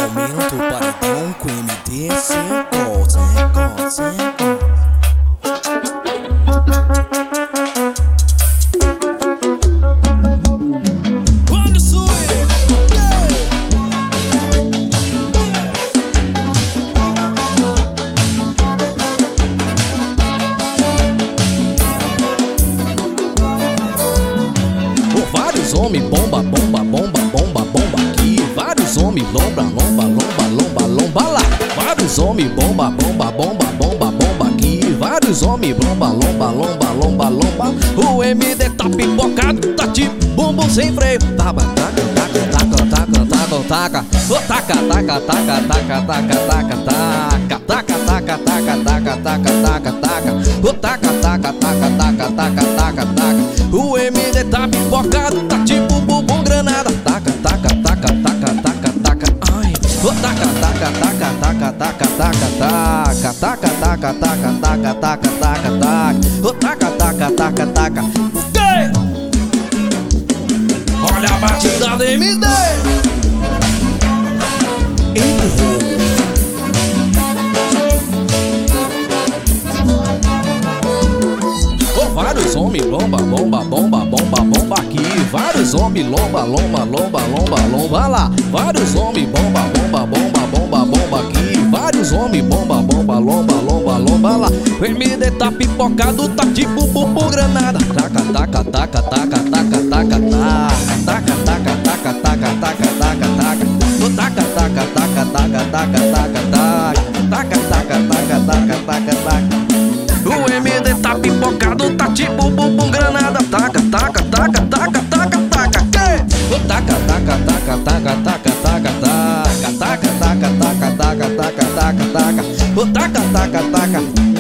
Aumenta o paredão com MD sem Quando sou vários homens bomba aqui. Vários homens lomba lá. Vários homens bomba aqui. Vários homens lomba. O MD tá pipocado, tá tipo bumbum sem freio. Taca. Ô taca. Ô taca. O MD tá pipocado, tá tipo bumbum granada. Taca. Ai. Ô taca. Ô taca. Olha a batida do MD. Vários homens lomba aqui. Vários homens lomba lá. Vários homens bomba aqui. Vários homens bomba lá. O MD tá pipocado, tá tipo bumbum granada. Taca. O MD tá pipocado, tá tipo bumbum granada. Taca. O taca. O taca.